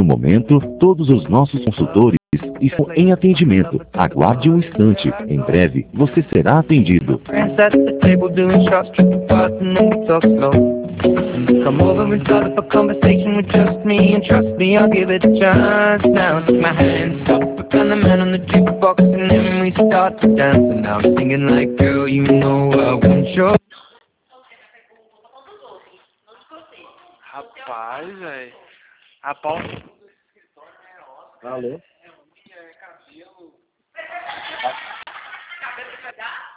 No momento, todos os nossos consultores estão em atendimento. Aguarde um instante. Em breve, você será atendido. Come over and start up a conversation with just me, and trust me, I'll give it a chance. Now take my hand, stop it on the man on the jukebox, and then we start to dance. And now I'm singing like, girl, you know I want your... Rapaz, velho. A pau. Valeu.